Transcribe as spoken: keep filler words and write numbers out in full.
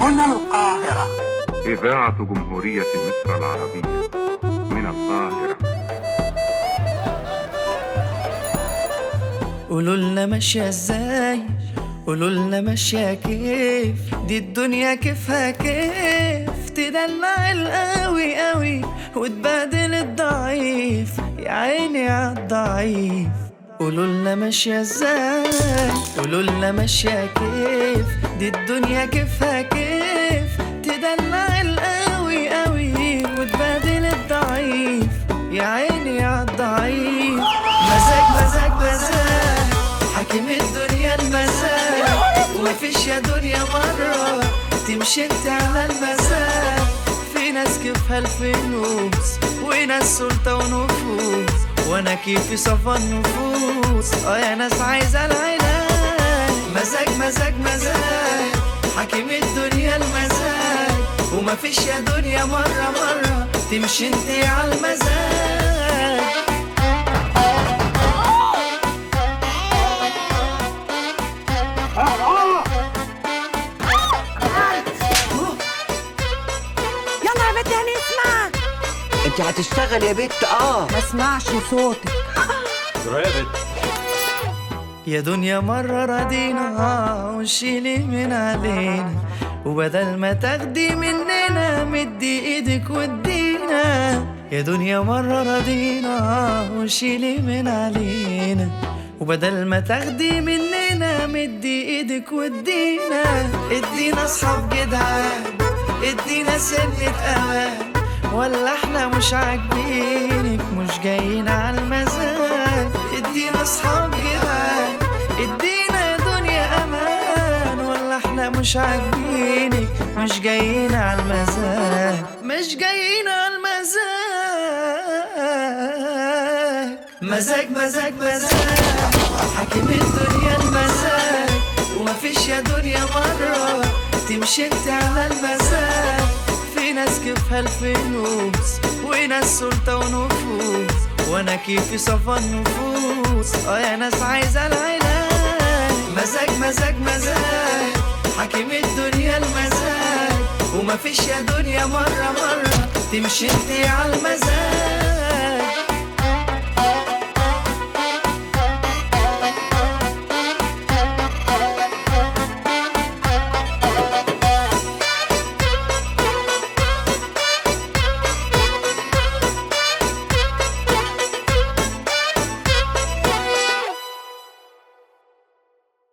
هنا القاهرة. إذاعة جمهورية مصر العربية من القاهرة. قولولنا ماشية ازاي، قولولنا ماشية كيف، دي الدنيا كيفها كيف، تدلع القوي قوي وتبادل الضعيف، يا عيني عالضعيف. قولولنا ماشية ازاي، قولولنا ماشية كيف، دي الدنيا كيفها كيف، تدلع القوي قوي وتبادل الضعيف، يا عيني عالضعيف. مزاج مزاج مزاج حاكم الدنيا المزاج، ومفيش يا دنيا مرة تمشي انت على المزاج. في ناس كيفها الفلوس وناس سلطة ونفوس، وانا كيفي صفى النفوس، اه يا ناس عايزة العلاج. مزاج مزاج مزاج حاكم الدنيا المزاج، ومفيش يا دنيا مرة مرة تمشي انت على المزاج. يلا يا بنت هنسمع. انت هتشتغل يا بنت؟ اه ما اسمعش صوتك. يا بنت يا دنيا مرة رضينا وشيلي من علينا، وبدل ما تاخدي مننا مدي ايدك وادينا. يا دنيا مرة رضينا وشيلي من علينا، وبدل ما تاخدي مننا مدي ايدك وادينا. ادينا اصحاب جدعان، ادينا سنة امان، ولا احنا مش عاجبينك مش جايين على المزاج. ادينا اصحاب جدعان، ادينا يا دنيا امان، ولا احنا مش عاجبينك مش جايين على المزاج، مش جايين على المزاج. مزاج مزاج مزاج حاكم الدنيا المزاج، ومفيش يا دنيا مرة تمشي انت على المزاج. في ناس كيفها الفلوس وناس سلطة ونفوس، وانا كيفي صفى النفوس، اه يا ناس عايزة العلاج. مزاج مزاج مزاج حاكم الدنيا المزاج، ومفيش يا دنيا مرة مرة تمشي انت على المزاج.